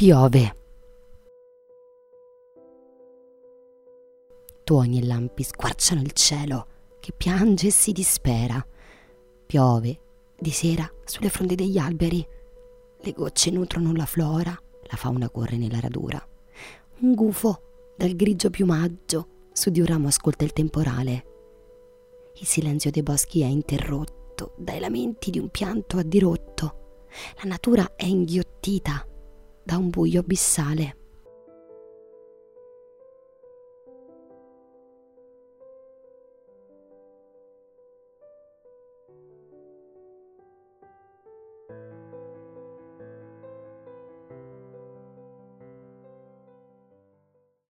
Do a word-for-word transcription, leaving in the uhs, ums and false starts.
Piove. Tuoni e lampi squarciano il cielo che piange e si dispera. Piove di sera sulle fronde degli alberi. Le gocce nutrono la flora, la fauna corre nella radura. Un gufo dal grigio piumaggio su di un ramo ascolta il temporale. Il silenzio dei boschi è interrotto dai lamenti di un pianto a dirotto. La natura è inghiottita da un buio abissale.